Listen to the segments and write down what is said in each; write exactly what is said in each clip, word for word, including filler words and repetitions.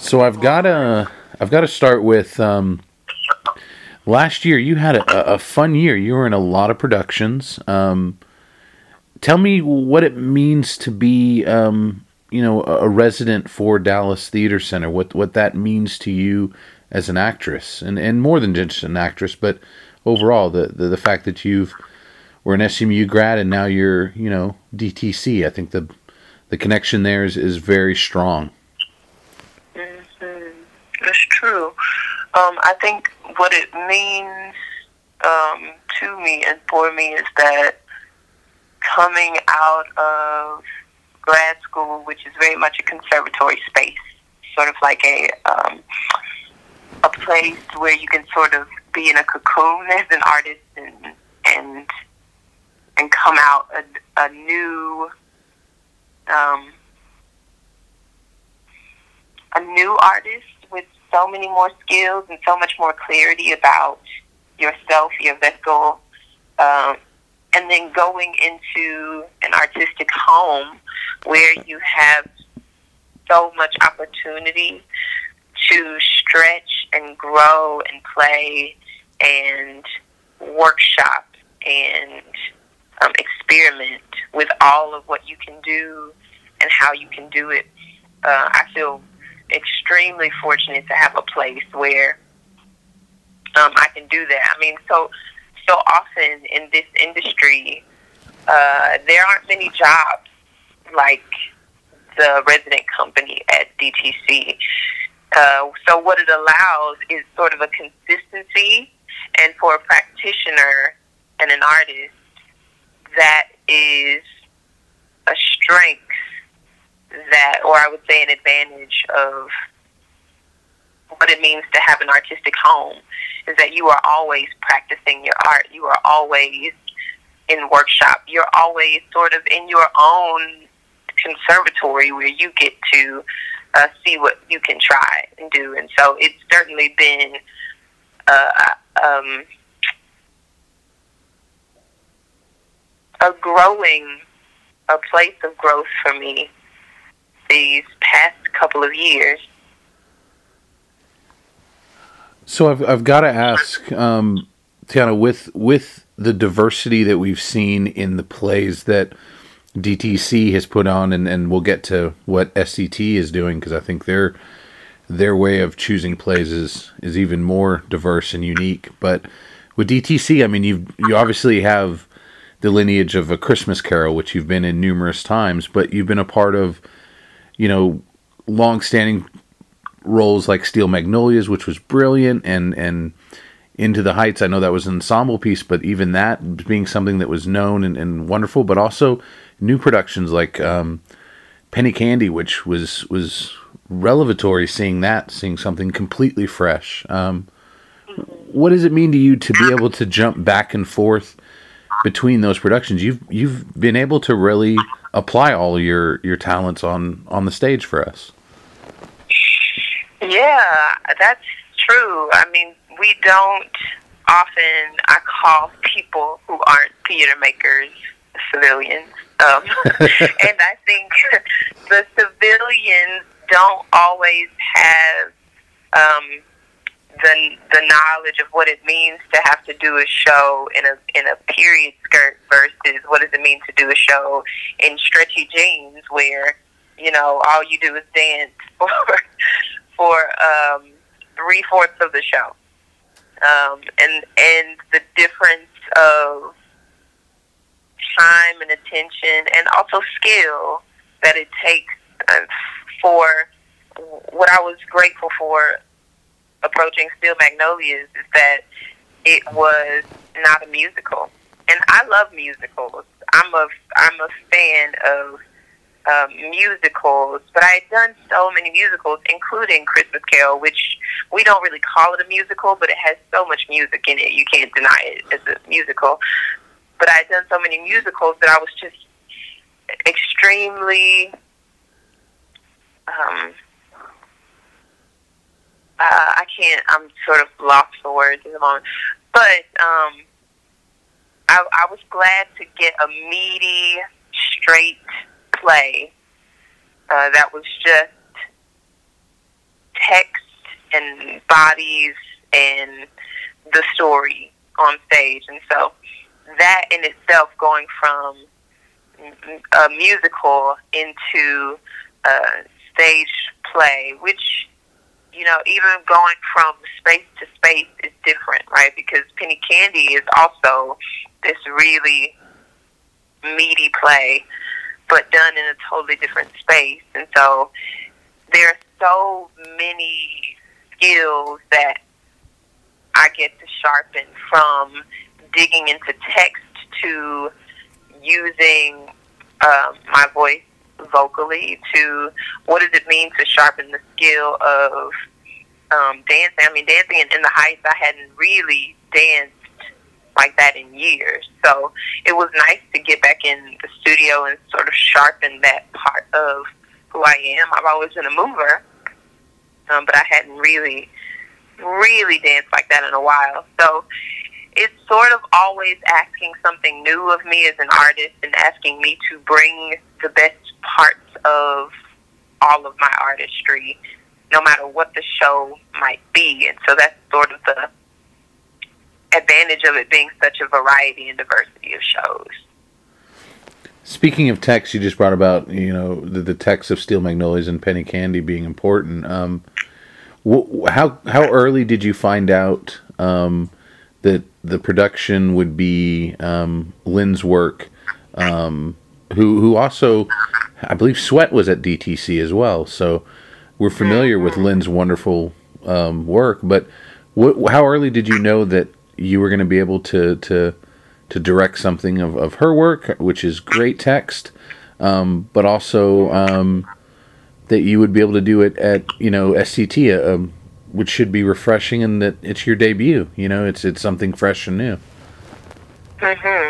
So I've got to I've got to start with um, last year. You had a, a fun year. You were in a lot of productions. Um, tell me what it means to be um, you know a resident for Dallas Theater Center. What what that means to you as an actress, and and more than just an actress, but overall the the, the fact that you've were an S M U grad and now you're you know D T C. I think the the connection there is, is very strong. Mm-hmm. It's true. Um, I think what it means um, to me and for me is that coming out of grad school, which is very much a conservatory space, sort of like a um, a place where you can sort of be in a cocoon as an artist and and and come out a, a new um, a new artist with so many more skills and so much more clarity about yourself, your vessel, um, and then going into an artistic home where you have so much opportunity to stretch and grow and play and workshop and um, experiment with all of what you can do and how you can do it. Uh, I feel extremely fortunate to have a place where um, I can do that. I mean, so so often in this industry, uh, there aren't many jobs like the resident company at D T C. Uh, so what it allows is sort of a consistency, and for a practitioner and an artist, that is a strength that, or I would say an advantage of what it means to have an artistic home, is that you are always practicing your art. You are always in workshop. You're always sort of in your own conservatory where you get to uh, see what you can try and do. And so it's certainly been uh, um, a growing, a place of growth for me these past couple of years. So I've I've got to ask, um, Tiana, with with the diversity that we've seen in the plays that D T C has put on, and, and we'll get to what S C T is doing, because I think their their way of choosing plays is, is even more diverse and unique. But with D T C, I mean, you you obviously have the lineage of A Christmas Carol, which you've been in numerous times, but you've been a part of, you know, long-standing roles like Steel Magnolias, which was brilliant, and and Into the Heights. I know that was an ensemble piece, but even that being something that was known and, and wonderful, but also new productions like um, Penny Candy, which was was revelatory, seeing that, seeing something completely fresh. Um, what does it mean to you to be able to jump back and forth between those productions? You've you've been able to really apply all your, your talents on, on the stage for us. Yeah, that's true. I mean, we don't often, I call people who aren't theater makers civilians. Um, and I think the civilians don't always have um, the the knowledge of what it means to have to do a show in a in a period skirt versus what does it mean to do a show in stretchy jeans where, you know, all you do is dance for for um, three fourths of the show, um, and and the difference of time and attention and also skill that it takes uh, for what I was grateful for approaching Steel Magnolias is that it was not a musical, and I love musicals. I'm a I'm a fan of um, musicals, but I had done so many musicals, including Christmas Carol, which we don't really call it a musical, but it has so much music in it, you can't deny it as a musical. But I had done so many musicals that I was just extremely um, uh, I can't, I'm sort of lost for words in the moment. But um, I, I was glad to get a meaty, straight play uh, that was just bodies and the story on stage. And so that in itself, going from a musical into a stage play, which, you know, even going from space to space is different, right? Because Penny Candy is also this really meaty play, but done in a totally different space. And so there are so many skills that I get to sharpen, from digging into text to using um, my voice vocally, to what does it mean to sharpen the skill of um, dancing. I mean, dancing in, in the Heights, I hadn't really danced like that in years. So it was nice to get back in the studio and sort of sharpen that part of who I am. I've always been a mover, um, but I hadn't really, really danced like that in a while. So it's sort of always asking something new of me as an artist, and asking me to bring the best parts of all of my artistry, no matter what the show might be. And so that's sort of the advantage of it being such a variety and diversity of shows. Speaking of text, you just brought about, you know, the, the text of Steel Magnolias and Penny Candy being important. Um, wh- how how early did you find out um, that the production would be um, Lynn's work? Um, who who also, I believe, Sweat was at D T C as well. So we're familiar with Lynn's wonderful um, work. But wh- how early did you know that you were going to be able to to to direct something of, of her work, which is great text, um, but also um, that you would be able to do it at, you know, S C T, um, which should be refreshing, and that it's your debut. You know, it's it's something fresh and new. Mhm.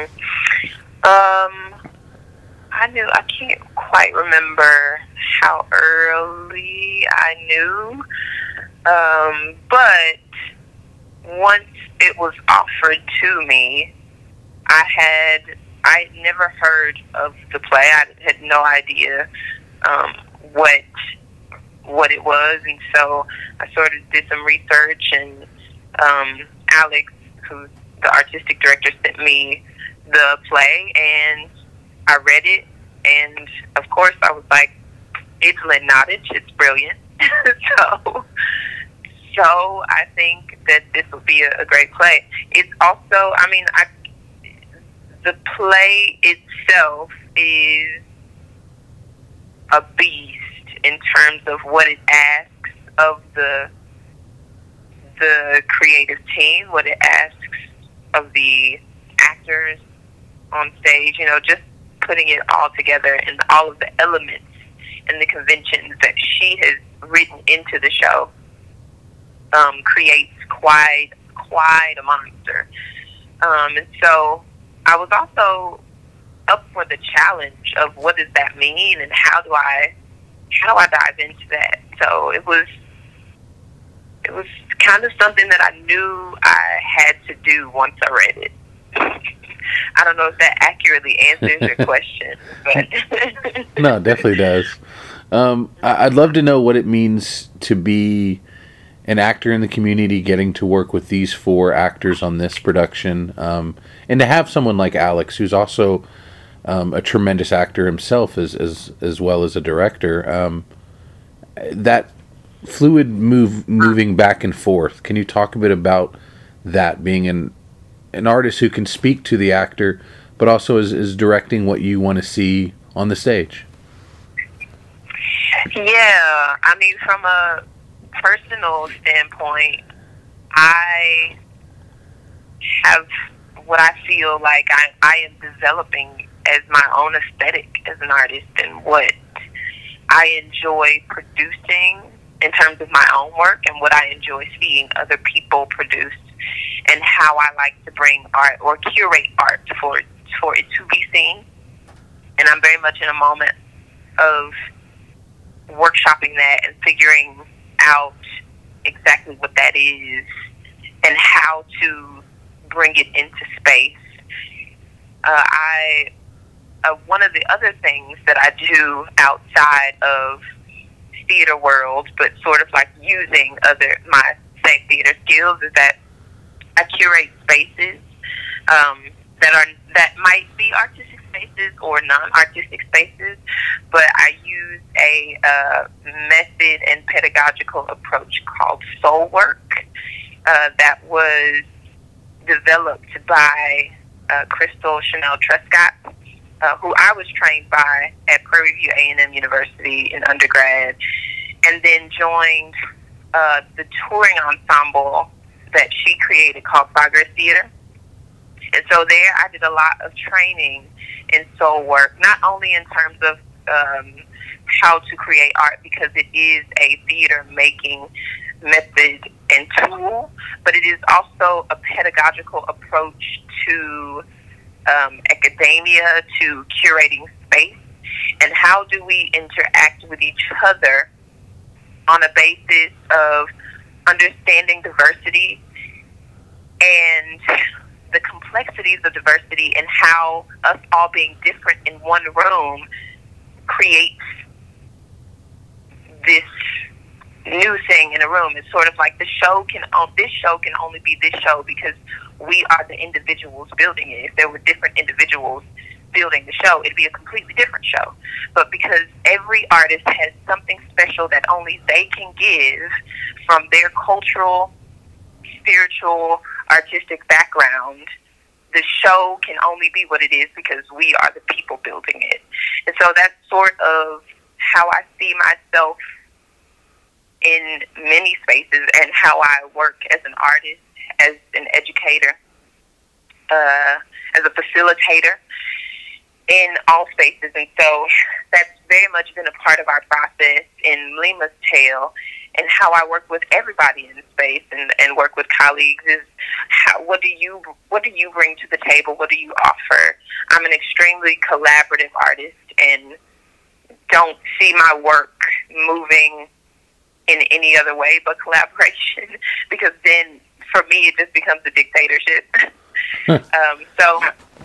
Um, I knew. I can't quite remember how early I knew, um, but once it was offered to me, I had I had never heard of the play. I had no idea um, what what it was, and so I sort of did some research. And um, Alex, who's the artistic director, sent me the play, and I read it. And of course, I was like, "It's Lynn Nottage. It's brilliant." so. So I think that this will be a, a great play. It's also, I mean, I, the play itself is a beast in terms of what it asks of the the creative team, what it asks of the actors on stage. You know, just putting it all together, and all of the elements and the conventions that she has written into the show. Um, creates quite quite a monster, um, and so I was also up for the challenge of what does that mean, and how do I how do I dive into that? So it was it was kind of something that I knew I had to do once I read it. I don't know if that accurately answers your question, but no, it definitely does. Um, I'd love to know what it means to be an actor in the community, getting to work with these four actors on this production, um, and to have someone like Alex, who's also um, a tremendous actor himself, as as as well as a director. Um, that fluid move, moving back and forth. Can you talk a bit about that? Being an an artist who can speak to the actor, but also is is directing what you want to see on the stage. Yeah, I mean, from a personal standpoint, I have what I feel like I, I am developing as my own aesthetic as an artist, and what I enjoy producing in terms of my own work, and what I enjoy seeing other people produce, and how I like to bring art or curate art for for it to be seen. And I'm very much in a moment of workshopping that and figuring out exactly what that is and how to bring it into space. Uh, I uh, one of the other things that I do outside of theater world, but sort of like using other my say theater skills is that I curate spaces um, that are that might be artistic spaces or non-artistic spaces, but I use a uh, method and pedagogical approach called soul work uh, that was developed by uh, Crystal Chanel Trescott, uh, who I was trained by at Prairie View A and M University in undergrad, and then joined uh, the touring ensemble that she created called Progress Theater. And so there I did a lot of training in soul work, not only in terms of um, how to create art, because it is a theater making method and tool, but it is also a pedagogical approach to um, academia, to curating space, and how do we interact with each other on a basis of understanding diversity and the complexities of diversity, and how us all being different in one room creates this new thing in a room. It's sort of like the show can this show can only be this show because we are the individuals building it. If there were different individuals building the show, it'd be a completely different show. But because every artist has something special that only they can give from their cultural, spiritual, artistic background, the show can only be what it is because we are the people building it. And so that's sort of how I see myself in many spaces, and how I work as an artist, as an educator, uh, as a facilitator in all spaces. And so that's very much been a part of our process in Lima's Tale, and how I work with everybody in the space and, and work with colleagues is how, what do you what do you bring to the table? What do you offer? I'm an extremely collaborative artist and don't see my work moving in any other way but collaboration, because then for me it just becomes a dictatorship. um, so,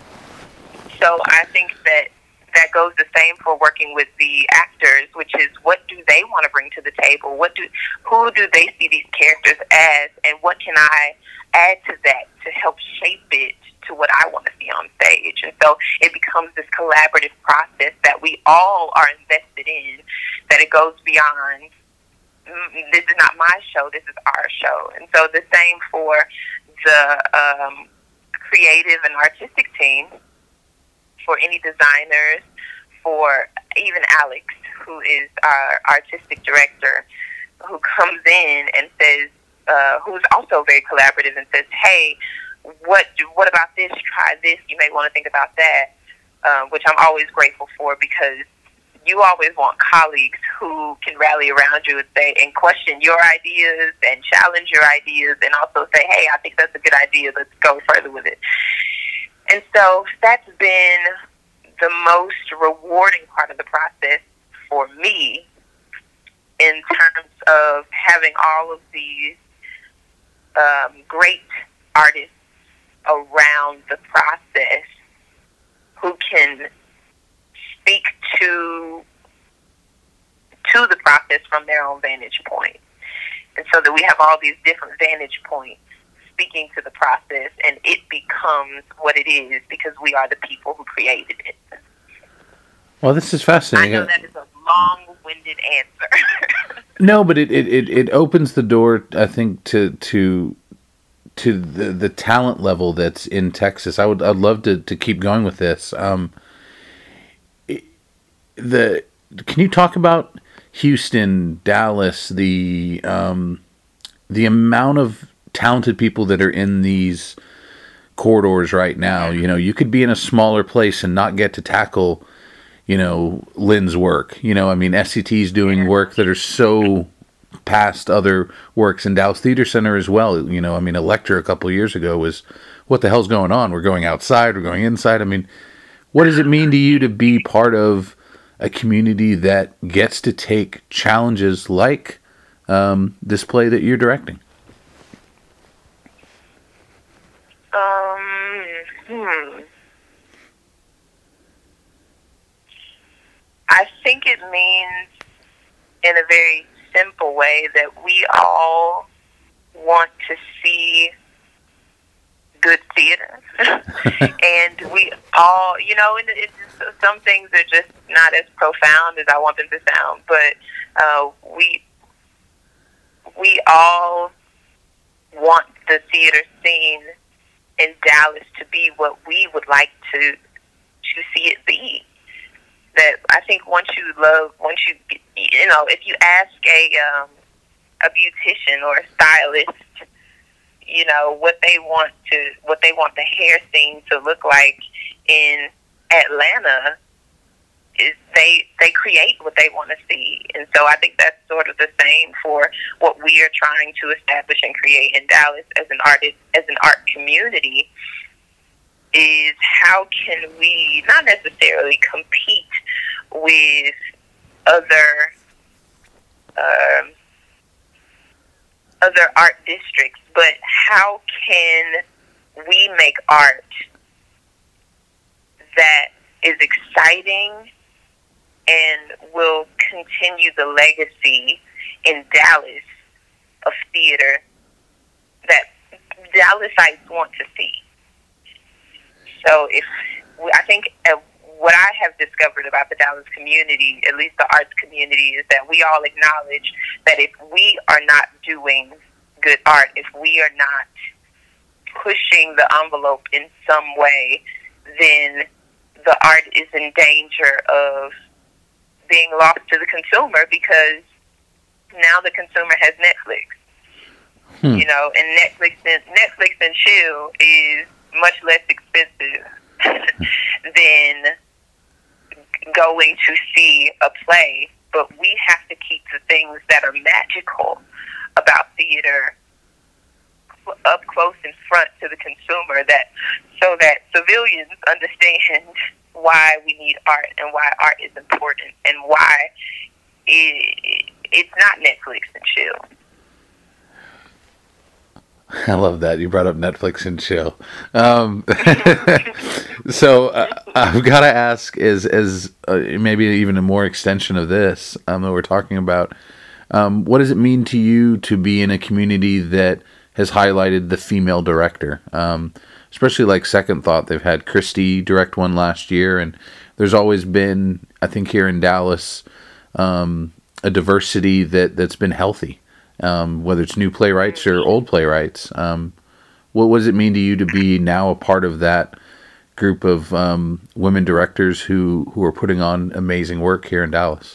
so I think that that goes the same for working with the actors, which is what do they want to bring to the table? What do who do they see these characters as, and what can I add to that to help shape it to what I want to see on stage? And so it becomes this collaborative process that we all are invested in, that it goes beyond, this is not my show, this is our show. And so the same for the um, creative and artistic team, for any designers, for even Alex, who is our artistic director, who comes in and says, uh, who's also very collaborative and says, hey, what what about this? Try this. You may want to think about that, uh, which I'm always grateful for, because you always want colleagues who can rally around you and say, and question your ideas and challenge your ideas, and also say, hey, I think that's a good idea. Let's go further with it. And so that's been the most rewarding part of the process for me, in terms of having all of these um, great artists around the process who can speak to to the process from their own vantage point. And so that we have all these different vantage points speaking to the process, and it becomes what it is because we are the people who created it. Well, this is fascinating. I know that is a long-winded answer. No, but it, it, it, it opens the door, I think, to to to the the talent level that's in Texas. I would I'd love to, to keep going with this. Um, it, the can you talk about Houston, Dallas, the um, the amount of talented people that are in these corridors right now? You know, you could be in a smaller place and not get to tackle, you know, Lynn's work. You know, I mean, S C T's doing work that are so past other works in Dallas Theater Center as well. You know, I mean, Electra a couple of years ago was, what the hell's going on? We're going outside, we're going inside. I mean, what does it mean to you to be part of a community that gets to take challenges like um, this play that you're directing? Um, hmm. I think it means, in a very simple way, that we all want to see good theater. And we all, you know, and it's just, some things are just not as profound as I want them to sound, but uh, we we all want the theater scene in Dallas to be what we would like to to see it be. That I think once you love, once you, you know, if you ask a um, a beautician or a stylist, you know, what they want to, what they want the hair scene to look like in Atlanta, is they they create what they want to see. And so I think that's sort of the same for what we are trying to establish and create in Dallas as an artist, as an art community, is how can we not necessarily compete with other um, other art districts, but how can we make art that is exciting and will continue the legacy in Dallas of theater that Dallasites want to see. So if I think uh, what I have discovered about the Dallas community, at least the arts community, is that we all acknowledge that if we are not doing good art, if we are not pushing the envelope in some way, then the art is in danger of being lost to the consumer, because now the consumer has Netflix. Hmm. You know, and Netflix and Netflix and chill is much less expensive than going to see a play, but we have to keep the things that are magical about theater up close and front to the consumer, that so that civilians understand why we need art and why art is important and why it, it's not Netflix and chill. I love that you brought up Netflix and chill. Um, so uh, I've got to ask, is as uh, maybe even a more extension of this um, that we're talking about. Um, what does it mean to you to be in a community that has highlighted the female director? Um, especially like Second Thought, they've had Christy direct one last year, and there's always been, I think, here in Dallas, um, a diversity that that's been healthy. Um, whether it's new playwrights or old playwrights. Um, what, what does it mean to you to be now a part of that group of um, women directors who, who are putting on amazing work here in Dallas?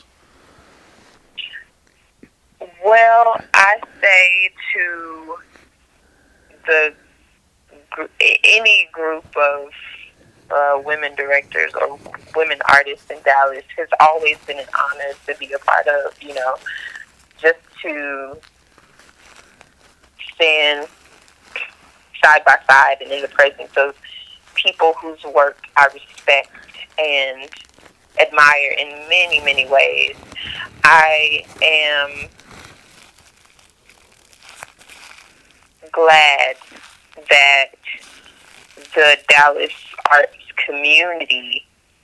Well, I say to the any group of uh, women directors or women artists in Dallas, has always been an honor to be a part of, you know, just to stand side by side and in the presence of people whose work I respect and admire in many, many ways. I am glad that the Dallas arts community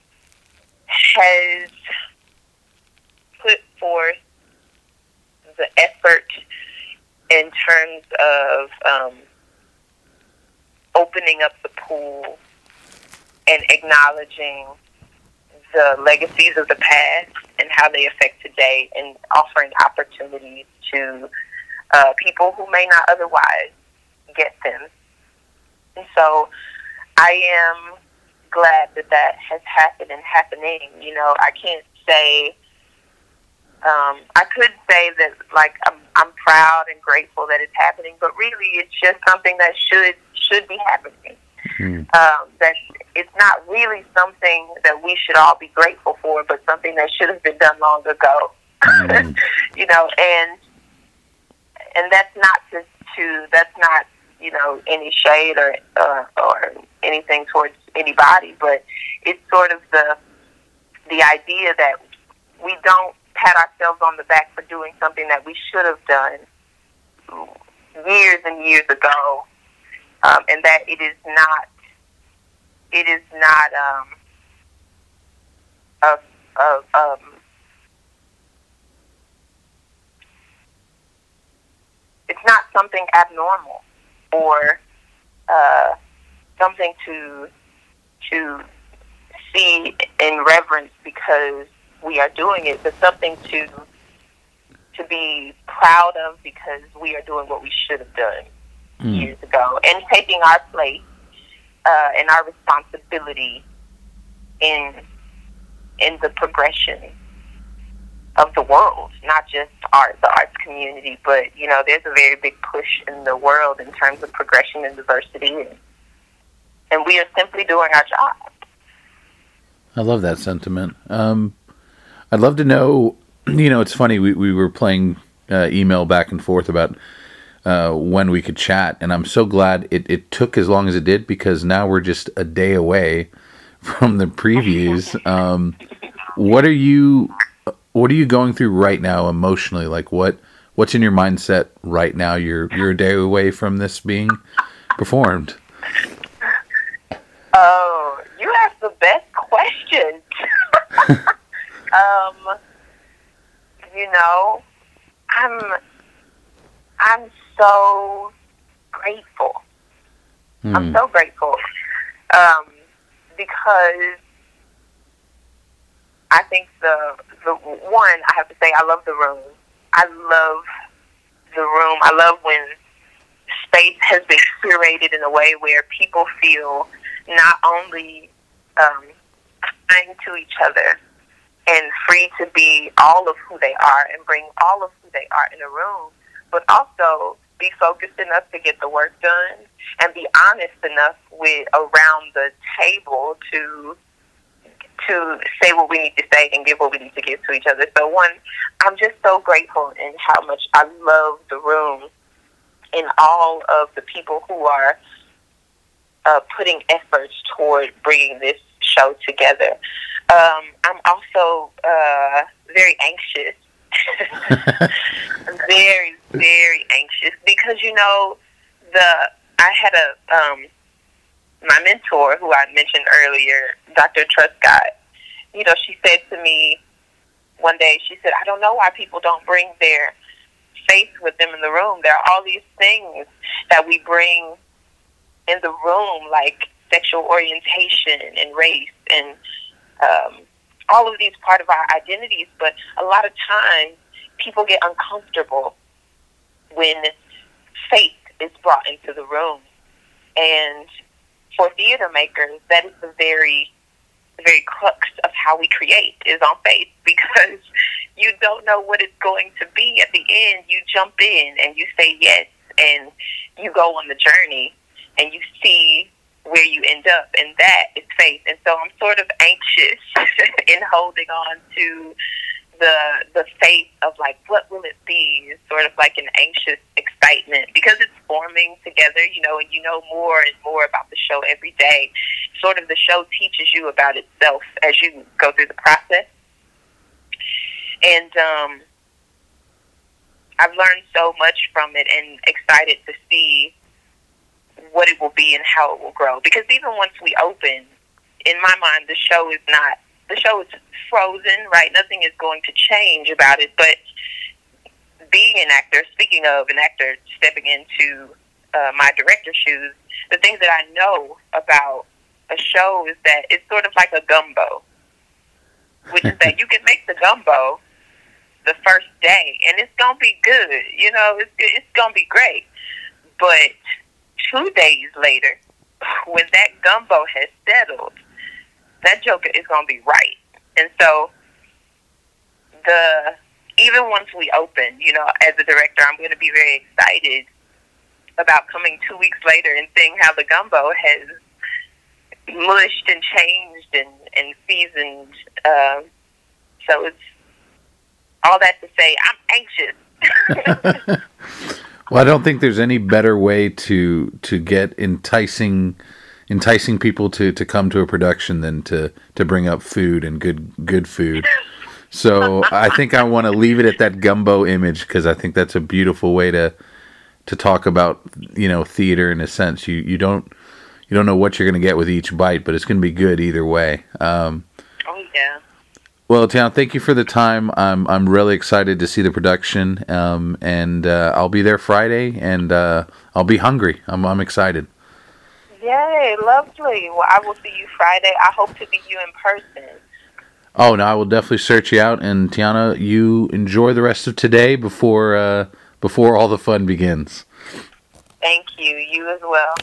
has put forth the effort in terms of um, opening up the pool and acknowledging the legacies of the past and how they affect today, and offering opportunities to uh, people who may not otherwise get them. And so I am glad that that has happened and happening. You know, I can't say Um, I could say that, like, I'm, I'm proud and grateful that it's happening, but really it's just something that should should be happening. Mm-hmm. Um, that it's not really something that we should all be grateful for, but something that should have been done long ago. Mm-hmm. You know, and and that's not to, to that's not you know any shade or uh, or anything towards anybody, but it's sort of the the idea that we don't pat ourselves on the back for doing something that we should have done years and years ago, um, and that it is not, it is not um, a, a, um, it's not something abnormal or uh, something to to see in reverence because we are doing it, but something to to be proud of because we are doing what we should have done mm. years ago, and taking our place uh, and our responsibility in in the progression of the world, not just art, the arts community, but, you know, there's a very big push in the world in terms of progression and diversity, and, and we are simply doing our job. I love that sentiment. Um, I'd love to know, you know, it's funny, we, we were playing uh, email back and forth about uh, when we could chat, and I'm so glad it, it took as long as it did, because now we're just a day away from the previews. Um, what are you... What are you going through right now emotionally? Like, what what's in your mindset right now? You're you're a day away from this being performed. Oh, you asked the best questions. um, you know, I'm I'm so grateful. Hmm. I'm so grateful um, because I think the the one, I have to say, I love the room. I love the room. I love when space has been curated in a way where people feel not only um, kind to each other and free to be all of who they are and bring all of who they are in a room, but also be focused enough to get the work done and be honest enough with around the table to to say what we need to say and give what we need to give to each other. So one, I'm just so grateful in how much I love the room and all of the people who are uh, putting efforts toward bringing this show together. Um, I'm also uh, very anxious, very, very anxious because, you know, the I had a... Um, my mentor, who I mentioned earlier, Doctor Truscott, you know, she said to me one day, she said, I don't know why people don't bring their faith with them in the room. There are all these things that we bring in the room, like sexual orientation and race and um, all of these part of our identities. But a lot of times people get uncomfortable when faith is brought into the room. And for theater makers, that is the very, the very crux of how we create, is on faith, because you don't know what it's going to be. At the end, you jump in and you say yes, and you go on the journey, and you see where you end up, and that is faith. And so I'm sort of anxious in holding on to the the faith of, like, what will it be? It's sort of like an anxious excitement because it's forming together, you know, and you know more and more about the show every day. Sort of the show teaches you about itself as you go through the process. And um, I've learned so much from it and excited to see what it will be and how it will grow. Because even once we open, in my mind, the show is not, the show is frozen, right? Nothing is going to change about it. But being an actor, speaking of an actor stepping into uh, my director's shoes, the things that I know about a show is that it's sort of like a gumbo, which is that you can make the gumbo the first day, and it's going to be good. You know, it's, it's going to be great. But two days later, when that gumbo has settled, that joker is going to be right. And so, the even once we open, you know, as a director, I'm going to be very excited about coming two weeks later and seeing how the gumbo has mushed and changed and, and seasoned. Um, so it's all that to say, I'm anxious. Well, I don't think there's any better way to to get enticing enticing people to, to come to a production than to, to bring up food and good good food. So I think I want to leave it at that gumbo image, because I think that's a beautiful way to to talk about, you know, theater in a sense. You you don't you don't know what you're going to get with each bite, but it's going to be good either way. Um, oh yeah. Well, Tiana, thank you for the time. I'm I'm really excited to see the production, um, and uh, I'll be there Friday, and uh, I'll be hungry. I'm I'm excited. Yay, lovely. Well, I will see you Friday. I hope to meet you in person. Oh, no, I will definitely search you out. And Tiana, you enjoy the rest of today before uh, before all the fun begins. Thank you. You as well.